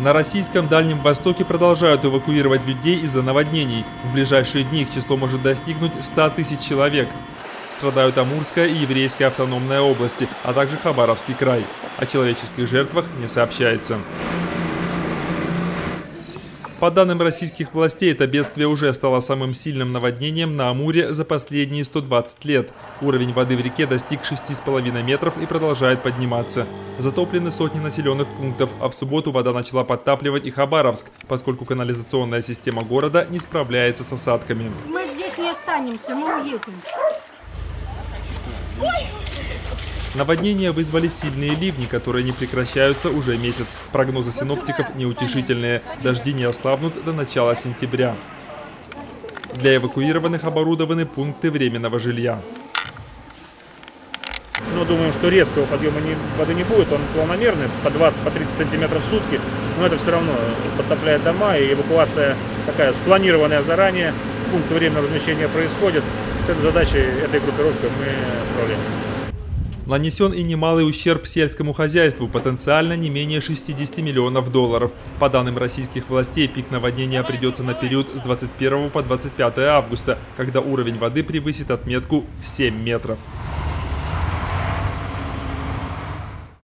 На российском Дальнем Востоке продолжают эвакуировать людей из-за наводнений. В ближайшие дни их число может достигнуть 100 тысяч человек. Страдают Амурская и Еврейская автономная области, а также Хабаровский край. О человеческих жертвах не сообщается. По данным российских властей, это бедствие уже стало самым сильным наводнением на Амуре за последние 120 лет. Уровень воды в реке достиг 6,5 метров и продолжает подниматься. Затоплены сотни населенных пунктов, а в субботу вода начала подтапливать и Хабаровск, поскольку канализационная система города не справляется с осадками. Мы здесь не останемся, мы уедем. Наводнения вызвали сильные ливни, которые не прекращаются уже месяц. Прогнозы синоптиков неутешительные. Дожди не ослабнут до начала сентября. Для эвакуированных оборудованы пункты временного жилья. Но думаем, что резкого подъема воды не будет, он планомерный, по 20-30 сантиметров в сутки. Но это все равно подтопляет дома, и эвакуация такая спланированная заранее. Пункты временного размещения происходит. С этой задачей, этой группировкой мы справляемся. Нанесен и немалый ущерб сельскому хозяйству, потенциально не менее 60 миллионов долларов. По данным российских властей, пик наводнения придется на период с 21 по 25 августа, когда уровень воды превысит отметку в 7 метров.